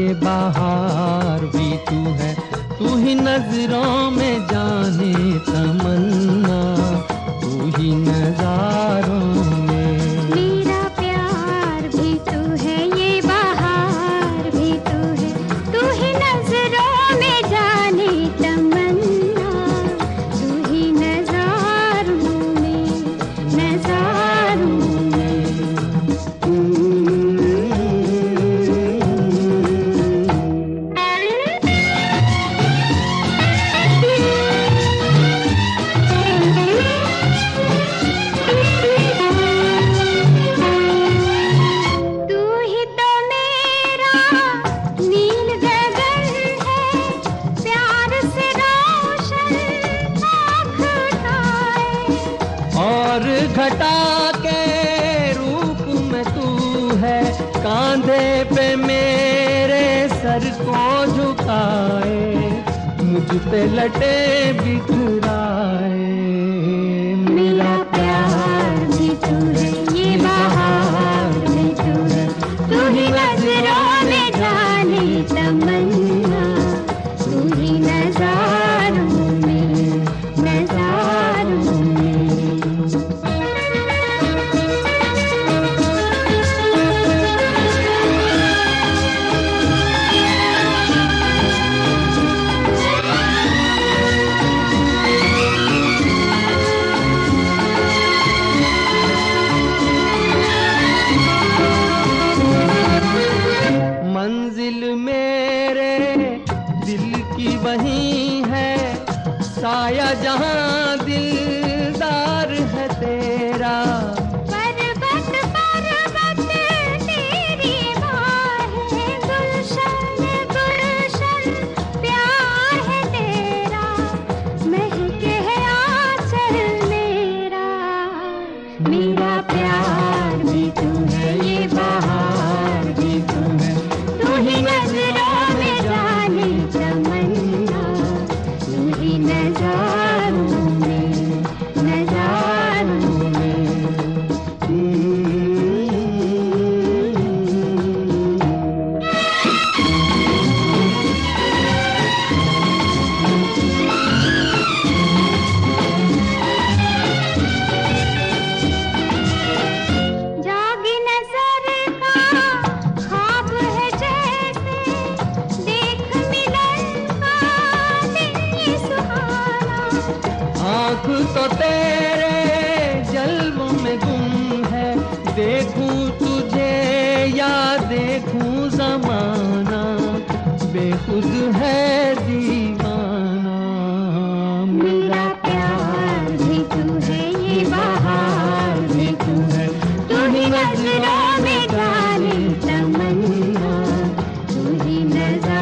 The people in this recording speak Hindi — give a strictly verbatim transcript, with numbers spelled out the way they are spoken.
ये बहार भी तू है, तू ही नजरों में जाने तमन्ना, तू ही नजारों में। मेरा प्यार भी तू है, ये बहार भी तू है, तू ही नजरों में जाने तमन्ना, तू ही नजारों में, नजारों में। और घटा के रूप में तू है, कांधे पे मेरे सर को झुकाए, मुझ पे लटे बिखराए। मेरा प्यार भी तू है, ये बहार भी तू है, तू ही नजरों में जाने तमन्ना, तू ही नजारों में, नजारों में। मंजिल मेरे दिल की वही है, साया जहां दिलदार है तेरा। पर्वत पर्वत तेरी बाहें, गुलशन गुलशन प्यार है तेरा, महके है आंचल मेरा। मेरा प्यार भी तू है, ये बहार भी तू है, तू ही नजरों में जाने तमन्ना, तू ही नजारों में, नजारों में। जागी नजर का ख्वाब है जैसे, देख मिलन का दिन ये सुहाना। आँख तो तेरे जल्वों में गुम है, देखूं तुझे या देखूं जमाना, बेखुद है दीवाना। मेरा प्यार भी तू है, ये बहार भी तू है, तू ही नजरों में जाने तमन्ना, तू ही नजर